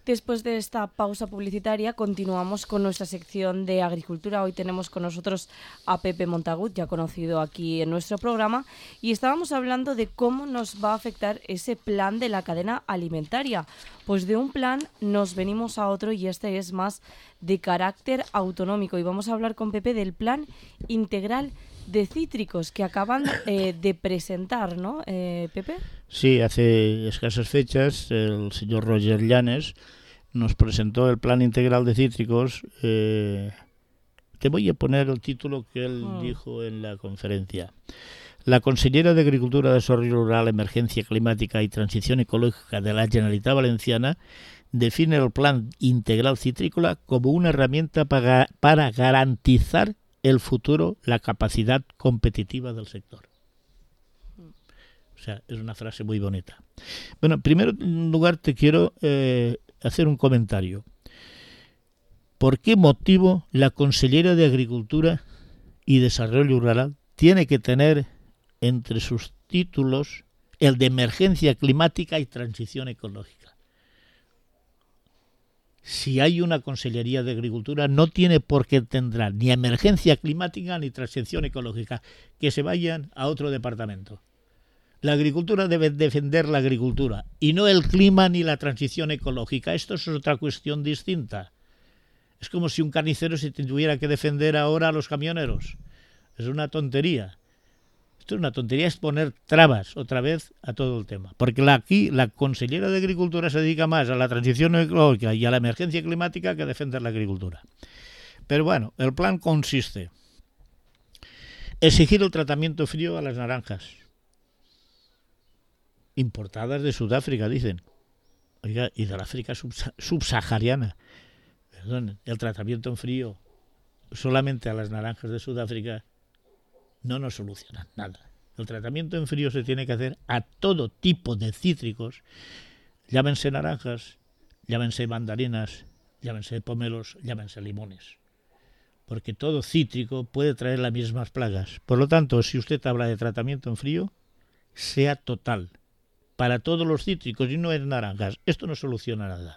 Después de esta pausa publicitaria, continuamos con nuestra sección de agricultura. Hoy tenemos con nosotros a Pepe Montagut, ya conocido aquí en nuestro programa, y estábamos hablando de cómo nos va a afectar ese plan de la cadena alimentaria. Pues de un plan nos venimos a otro y este es más de carácter autonómico. Y vamos a hablar con Pepe del plan integral de cítricos que acaban de presentar, ¿no, Pepe? Sí, hace escasas fechas el señor Roger Llanes nos presentó el plan integral de cítricos. Te voy a poner el título que él dijo en la conferencia. La consellera de Agricultura, Desarrollo Rural, Emergencia Climática y Transición Ecológica de la Generalitat Valenciana define el plan integral citrícola como una herramienta para garantizar el futuro, la capacidad competitiva del sector. O sea, es una frase muy bonita. Bueno, en primer lugar te quiero hacer un comentario. ¿Por qué motivo la consellera de Agricultura y Desarrollo Rural tiene que tener entre sus títulos el de Emergencia Climática y Transición Ecológica? Si hay una Consellería de Agricultura, no tiene por qué tendrá ni emergencia climática ni transición ecológica. Que se vayan a otro departamento. La agricultura debe defender la agricultura y no el clima ni la transición ecológica. Esto es otra cuestión distinta. Es como si un carnicero se tuviera que defender ahora a los camioneros. Es una tontería. Esto es una tontería, es poner trabas otra vez a todo el tema. Porque aquí la consellera de Agricultura se dedica más a la transición ecológica y a la emergencia climática que a defender la agricultura. Pero bueno, el plan consiste en exigir el tratamiento frío a las naranjas. Importadas de Sudáfrica, dicen. Oiga, y del África subsahariana. Perdón, el tratamiento en frío solamente a las naranjas de Sudáfrica no nos soluciona nada. El tratamiento en frío se tiene que hacer a todo tipo de cítricos, llámense naranjas, llámense mandarinas, llámense pomelos, llámense limones. Porque todo cítrico puede traer las mismas plagas. Por lo tanto, si usted habla de tratamiento en frío, sea total. Para todos los cítricos y no en naranjas. Esto no soluciona nada.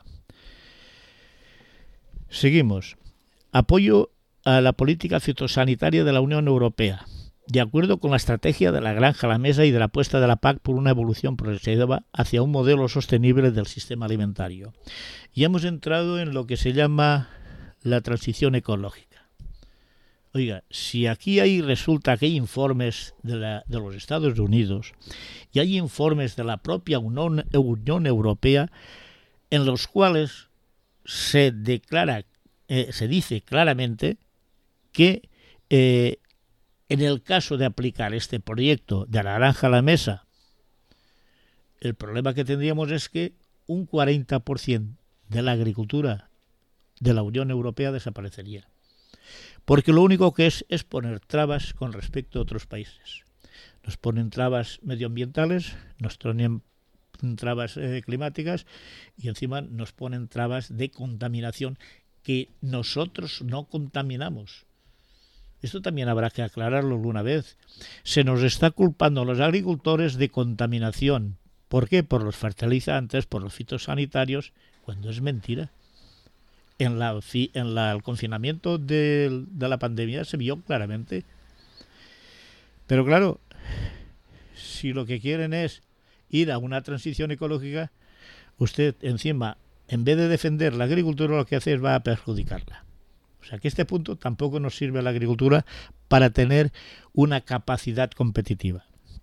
Seguimos. Apoyo a la política fitosanitaria de la Unión Europea, de acuerdo con la estrategia de la granja a la mesa y de la apuesta de la PAC por una evolución progresiva hacia un modelo sostenible del sistema alimentario. Y hemos entrado en lo que se llama la transición ecológica. Oiga, si aquí resulta que hay informes de los Estados Unidos y hay informes de la propia Unión Europea en los cuales se dice claramente que en el caso de aplicar este proyecto de la granja a la mesa, el problema que tendríamos es que un 40% de la agricultura de la Unión Europea desaparecería. Porque lo único que es poner trabas con respecto a otros países. Nos ponen trabas medioambientales, nos ponen trabas climáticas y encima nos ponen trabas de contaminación que nosotros no contaminamos. Esto también habrá que aclararlo una vez. Se nos está culpando a los agricultores de contaminación. ¿Por qué? Por los fertilizantes, por los fitosanitarios, cuando es mentira. En el confinamiento de la pandemia se vio claramente. Pero claro, si lo que quieren es ir a una transición ecológica, usted encima, en vez de defender la agricultura, lo que hace es va a perjudicarla. O sea que este punto tampoco nos sirve a la agricultura para tener una capacidad competitiva.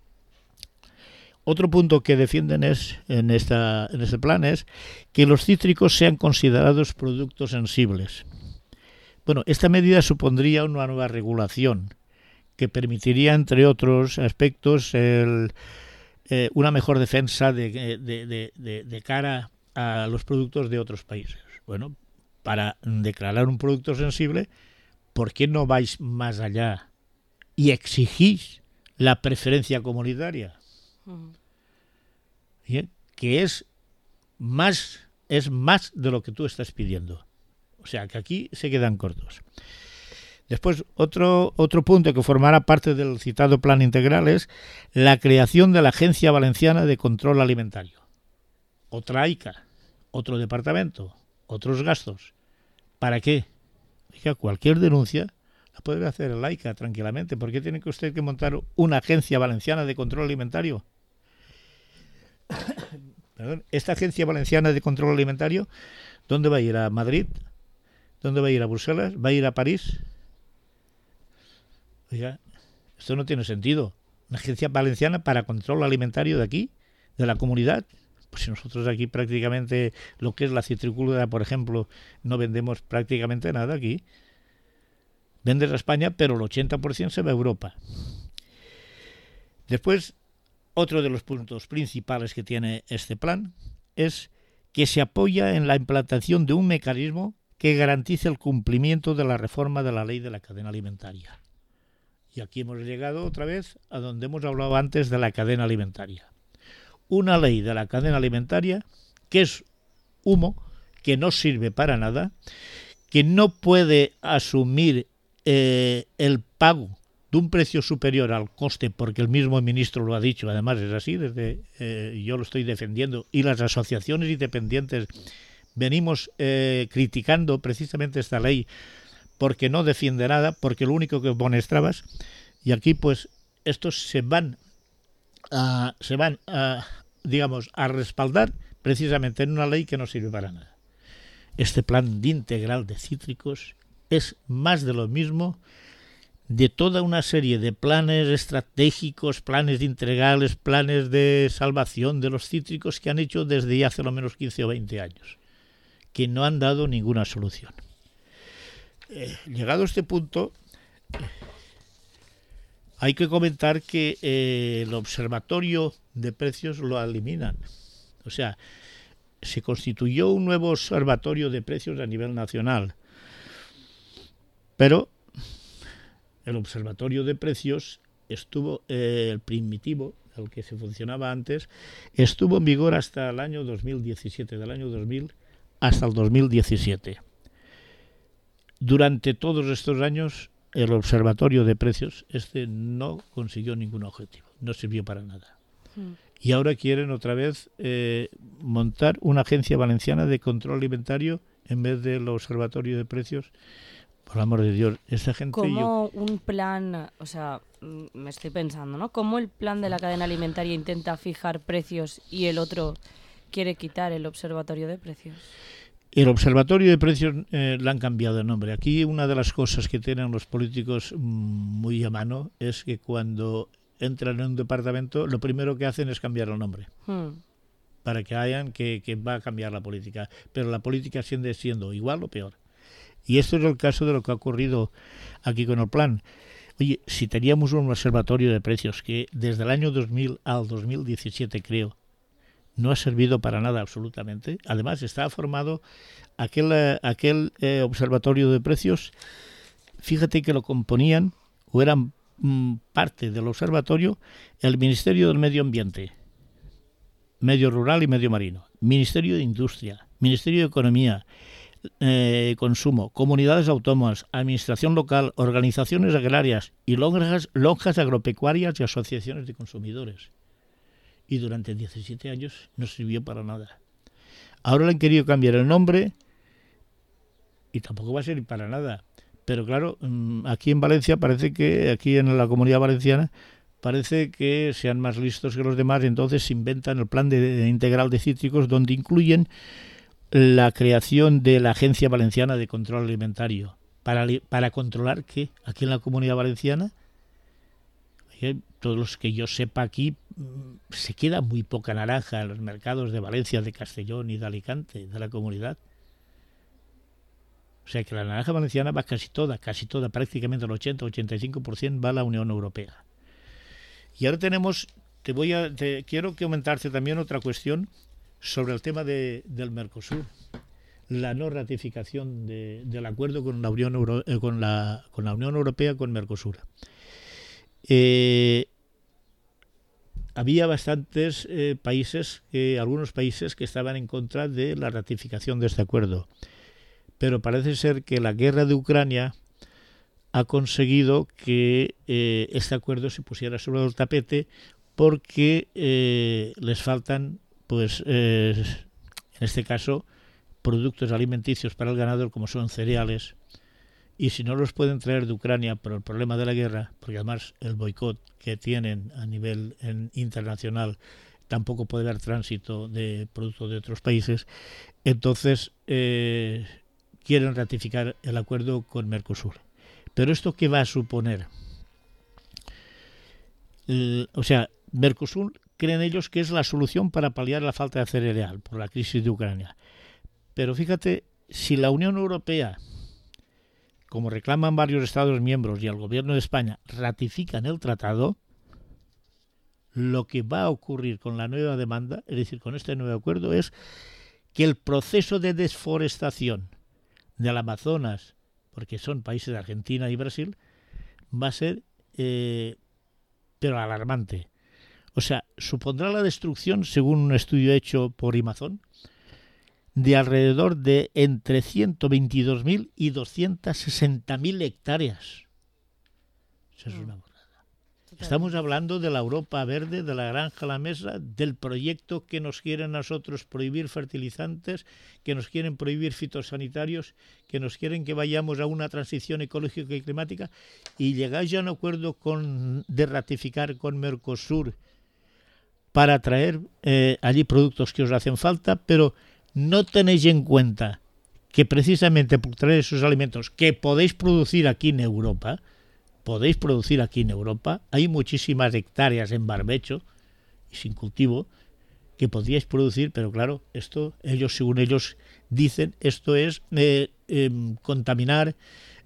Otro punto que defienden en este plan es que los cítricos sean considerados productos sensibles. Bueno, esta medida supondría una nueva regulación que permitiría, entre otros aspectos, una mejor defensa de cara a los productos de otros países. Bueno, para declarar un producto sensible, ¿por qué no vais más allá y exigís la preferencia comunitaria? ¿Bien? Que es más de lo que tú estás pidiendo. O sea, que aquí se quedan cortos. Después, otro punto que formará parte del citado plan integral es la creación de la Agencia Valenciana de Control Alimentario. Otra AICA. otro departamento, otros gastos. ¿Para qué? Oiga, cualquier denuncia la puede hacer el AICA tranquilamente. ¿Por qué tiene que usted que montar una agencia valenciana de control alimentario? Perdón, esta agencia valenciana de control alimentario, ¿dónde va a ir? ¿A Madrid? ¿Dónde va a ir? ¿A Bruselas? ¿Va a ir a París? Oiga, esto no tiene sentido. Una agencia valenciana para control alimentario de aquí, de la comunidad. Pues si nosotros aquí prácticamente lo que es la citricultura, por ejemplo, no vendemos prácticamente nada aquí. Vendes a España, pero el 80% se va a Europa. Después, otro de los puntos principales que tiene este plan es que se apoya en la implantación de un mecanismo que garantice el cumplimiento de la reforma de la ley de la cadena alimentaria. Y aquí hemos llegado otra vez a donde hemos hablado antes de la cadena alimentaria. Una ley de la cadena alimentaria que es humo, que no sirve para nada, que no puede asumir el pago de un precio superior al coste, porque el mismo ministro lo ha dicho, además es así, yo lo estoy defendiendo, y las asociaciones independientes venimos criticando precisamente esta ley porque no defiende nada, porque lo único que pone es trabas, y aquí pues estos se van a respaldar precisamente en una ley que no sirve para nada. Este plan de integral de cítricos es más de lo mismo de toda una serie de planes estratégicos, planes integrales, planes de salvación de los cítricos que han hecho desde hace lo menos 15 o 20 años, que no han dado ninguna solución. Llegado a este punto, hay que comentar que el observatorio de precios lo eliminan. O sea, se constituyó un nuevo observatorio de precios a nivel nacional, pero el observatorio de precios estuvo, el primitivo, el que se funcionaba antes, estuvo en vigor hasta el año 2017, del año 2000 hasta el 2017. Durante todos estos años, el observatorio de precios no consiguió ningún objetivo, no sirvió para nada. Y ahora quieren otra vez montar una agencia valenciana de control alimentario en vez del observatorio de precios. Por el amor de Dios, esta gente... ¿Cómo un plan, o sea, me estoy pensando, ¿no? ¿Cómo el plan de la cadena alimentaria intenta fijar precios y el otro quiere quitar el observatorio de precios? El observatorio de precios le han cambiado de nombre. Aquí una de las cosas que tienen los políticos muy a mano es que cuando entran en un departamento, lo primero que hacen es cambiar el nombre. Para que hayan que va a cambiar la política. Pero la política sigue siendo igual o peor. Y esto es el caso de lo que ha ocurrido aquí con el plan. Oye, si teníamos un observatorio de precios que desde el año 2000 al 2017, creo, no ha servido para nada absolutamente. Además, estaba formado aquel observatorio de precios, fíjate que lo componían, o eran parte del observatorio, el Ministerio del Medio Ambiente, Medio Rural y Medio Marino, Ministerio de Industria, Ministerio de Economía, Consumo, comunidades autónomas, administración local, organizaciones agrarias y lonjas agropecuarias y asociaciones de consumidores. Y durante 17 años no sirvió para nada. Ahora le han querido cambiar el nombre y tampoco va a servir para nada. Pero claro, aquí en Valencia parece que, aquí en la Comunidad Valenciana, parece que sean más listos que los demás, entonces se inventan el plan integral de cítricos, donde incluyen la creación de la Agencia Valenciana de Control Alimentario. ¿Para controlar qué? Aquí en la Comunidad Valenciana, todos los que yo sepa aquí, se queda muy poca naranja en los mercados de Valencia, de Castellón y de Alicante, de la comunidad. O sea que la naranja valenciana va casi toda, prácticamente el 80-85% va a la Unión Europea. Y ahora tenemos, quiero comentarte también otra cuestión sobre el tema del Mercosur, la no ratificación del acuerdo con la Unión Europea con Mercosur. Había bastantes algunos países que estaban en contra de la ratificación de este acuerdo, pero parece ser que la guerra de Ucrania ha conseguido que este acuerdo se pusiera sobre el tapete porque les faltan, pues, en en este caso productos alimenticios para el ganado como son cereales, y si no los pueden traer de Ucrania por el problema de la guerra, porque además el boicot que tienen a nivel internacional, tampoco puede haber tránsito de productos de otros países, entonces quieren ratificar el acuerdo con Mercosur. Pero ¿esto qué va a suponer? Mercosur creen ellos que es la solución para paliar la falta de cereal por la crisis de Ucrania. Pero fíjate, si la Unión Europea, como reclaman varios Estados miembros y el Gobierno de España, ratifican el tratado, lo que va a ocurrir con la nueva demanda, es decir, con este nuevo acuerdo, es que el proceso de desforestación del Amazonas, porque son países de Argentina y Brasil, va a ser pero alarmante. O sea, supondrá la destrucción, según un estudio hecho por Amazon, de alrededor de entre 122.000 y 260.000 hectáreas. Eso es una borrada. Estamos hablando de la Europa verde, de la granja a la mesa, del proyecto que nos quieren a nosotros prohibir fertilizantes, que nos quieren prohibir fitosanitarios, que nos quieren que vayamos a una transición ecológica y climática, y llegáis ya a un acuerdo de ratificar con Mercosur para traer allí productos que os hacen falta, pero no tenéis en cuenta que precisamente por traer esos alimentos que podéis producir aquí en Europa, hay muchísimas hectáreas en barbecho y sin cultivo que podríais producir, pero claro, esto según ellos dicen, esto es contaminar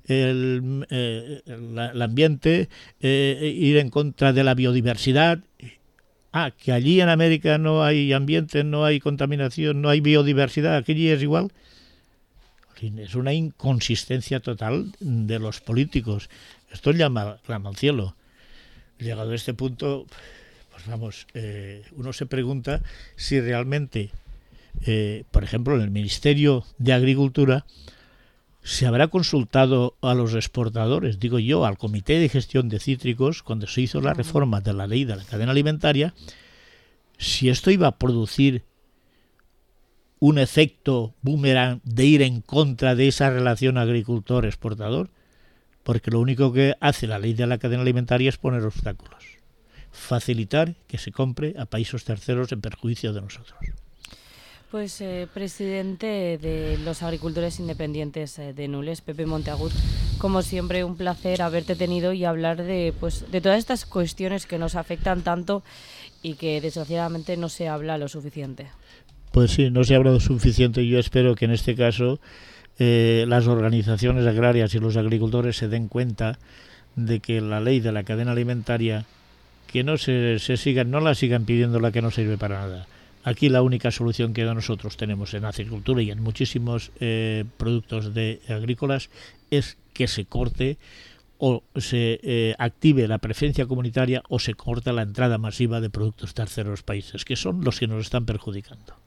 el ambiente, ir en contra de la biodiversidad. Que allí en América no hay ambiente, no hay contaminación, no hay biodiversidad, aquí es igual. Es una inconsistencia total de los políticos. Esto clama al cielo. Llegado a este punto, pues vamos, uno se pregunta si realmente, por ejemplo, en el Ministerio de Agricultura, se habrá consultado a los exportadores, digo yo, al Comité de Gestión de Cítricos, cuando se hizo la reforma de la ley de la cadena alimentaria, si esto iba a producir un efecto boomerang de ir en contra de esa relación agricultor-exportador, porque lo único que hace la ley de la cadena alimentaria es poner obstáculos, facilitar que se compre a países terceros en perjuicio de nosotros. Pues presidente de los agricultores independientes de Nules, Pepe Montagut, como siempre un placer haberte tenido y hablar de todas estas cuestiones que nos afectan tanto y que desgraciadamente no se habla lo suficiente. Pues sí, no se ha hablado suficiente. Yo espero que en este caso las organizaciones agrarias y los agricultores se den cuenta de que la ley de la cadena alimentaria, que no no la sigan pidiendo, la que no sirve para nada. Aquí la única solución que nosotros tenemos en agricultura y en muchísimos productos agrícolas es que se corte o se active la preferencia comunitaria o se corta la entrada masiva de productos terceros países, que son los que nos están perjudicando.